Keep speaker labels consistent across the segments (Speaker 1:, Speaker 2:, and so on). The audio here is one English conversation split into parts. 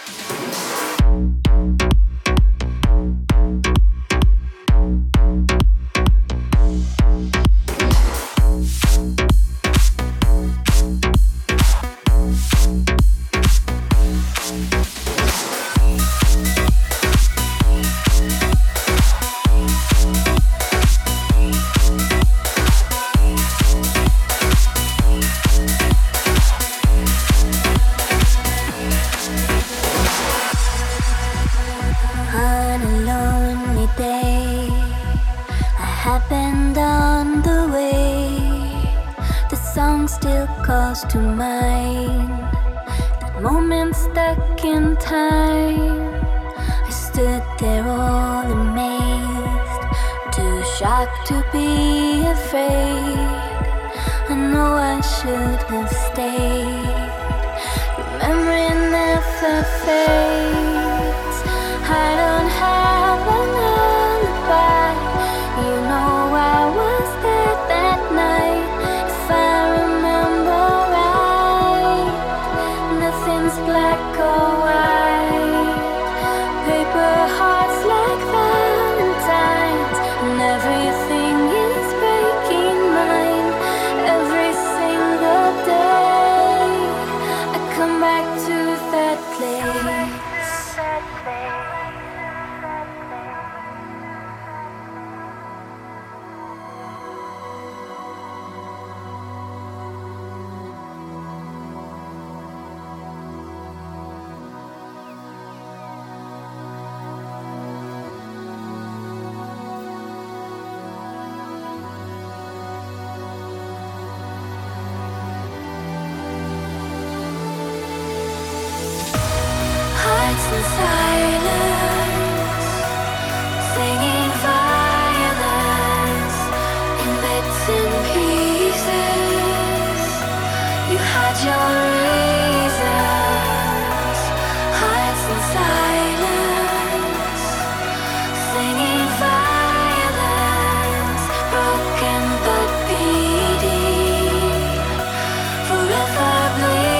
Speaker 1: To mind that moment stuck in time. I stood there all amazed, too shocked to be afraid. I know I should have stayed. Memory never fades. I don't have an alibi. You know I was there that night. If I remember right, nothing's black or white. Paper hearts like valentines, and everything is breaking mine. Every single day I come back to that place. In silence, singing violence in bits and pieces. You had your reasons. Hearts in silence, singing violence, broken but beating, forever bleeding.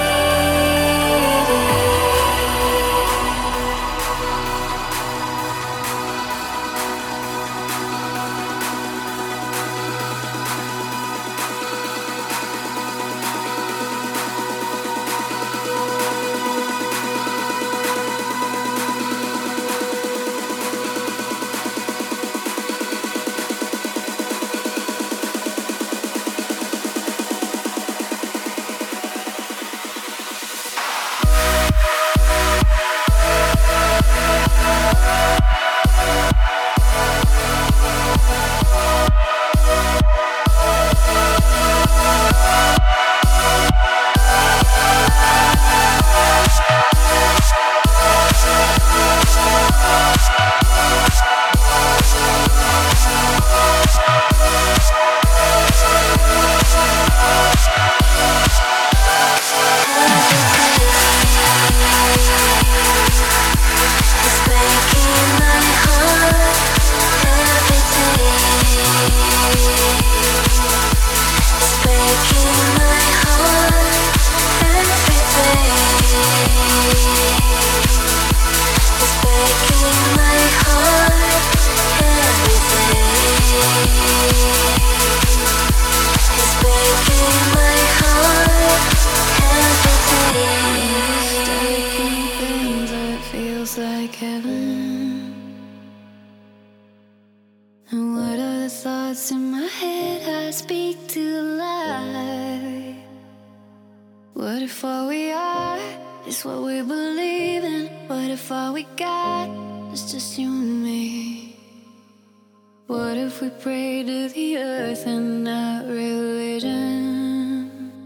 Speaker 1: What if all we are is what we believe in? What if all we got is just you and me? What if we pray to the earth and not religion?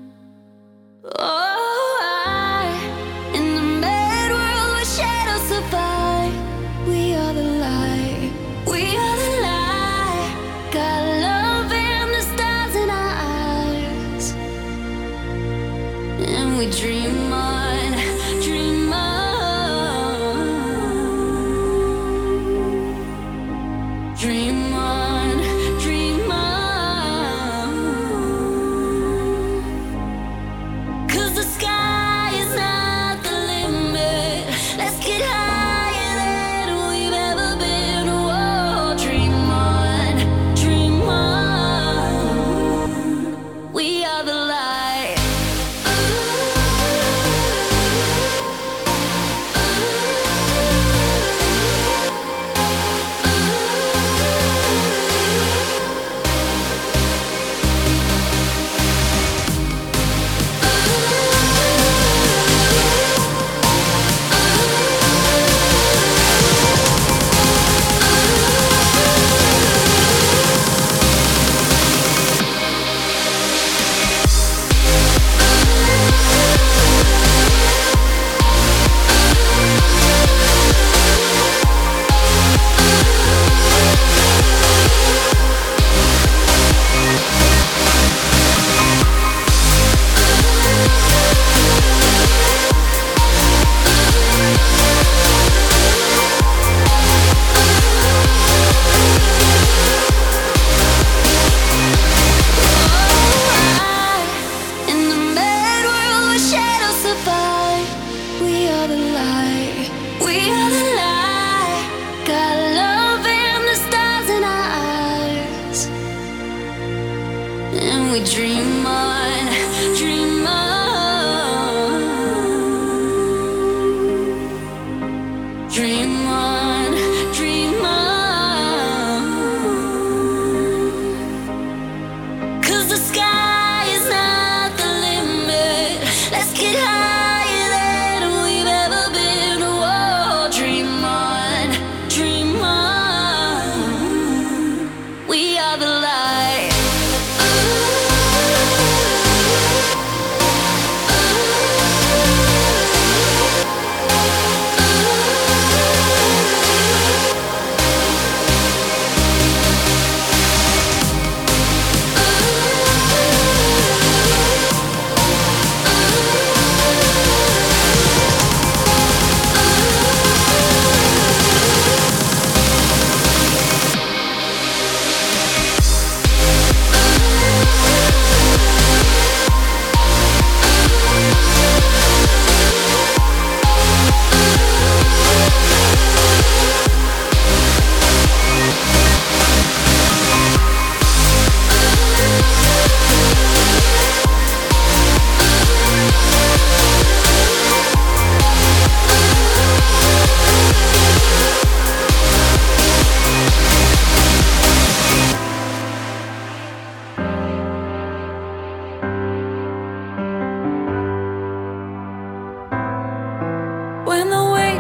Speaker 1: In the mad world where shadows survive, we are the light, we are the light. Got love and the stars in our eyes, and we dream on, dream on, dream on, dream on.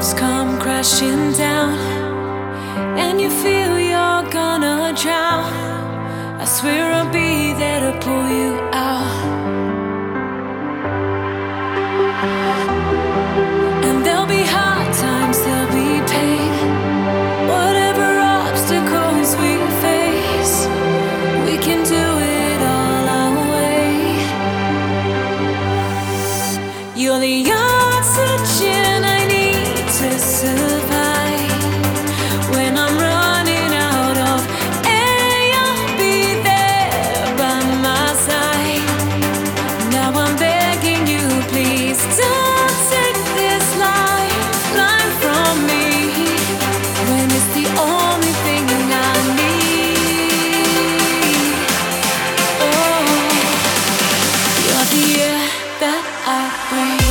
Speaker 2: waves come crashing down, and you feel you're gonna drown. I swear I'll be there to pull you out. And there'll be hard times, there'll be pain. Whatever obstacles we face, we can do it all our way. You're the oxygen I need to survive. When I'm running out of air, you'll be there by my side. Now I'm begging you, please don't take this lifeline from me, when it's the only thing I need. Oh, you're the air that I breathe.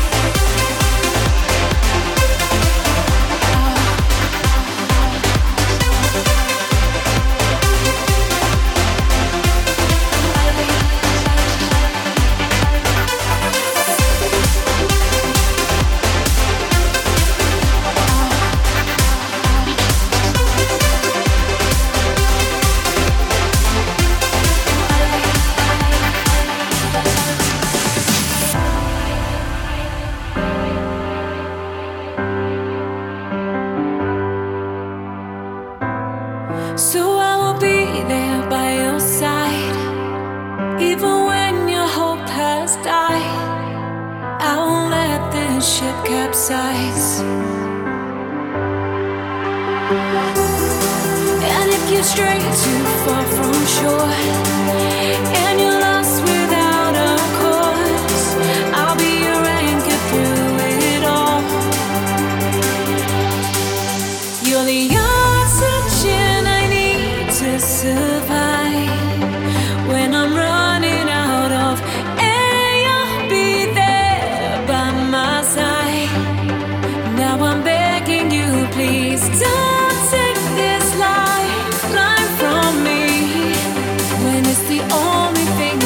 Speaker 2: So I will be there by your side, even when your hope has died. I won't let this ship capsize. And if you stray too far from shore, and you're lost without a course, I'll be your anchor through it all. You're the oxygen I need to survive. When I'm running out of air, you'll be there by my side. Now I'm begging you, please don't take this lifeline from me, when it's the only thing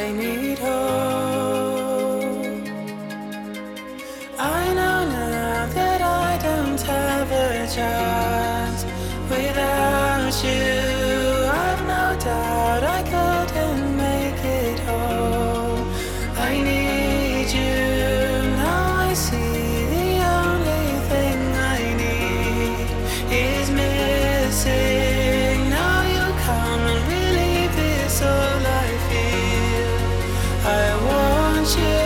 Speaker 3: I need hope. I know now that I don't have a chance without you. I've no doubt I couldn't make it home. I need you. Now I see the only thing I need is missing. Now you come and relieve this all I feel. I want you.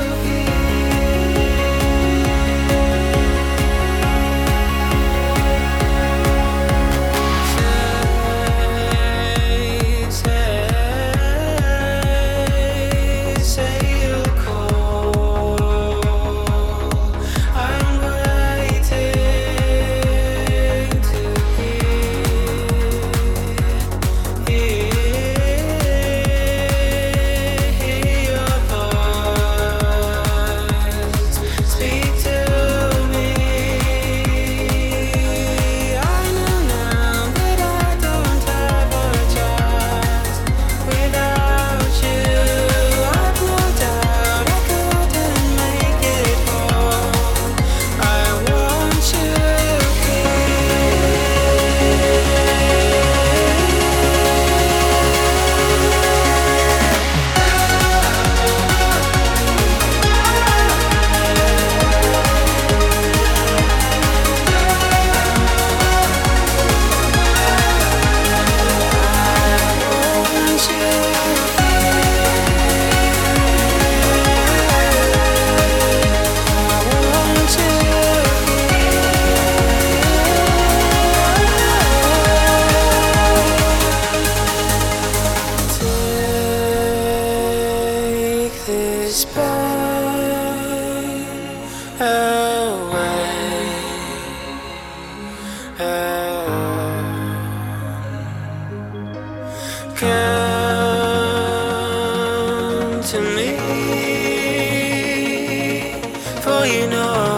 Speaker 3: This pain away. Come to me, for you know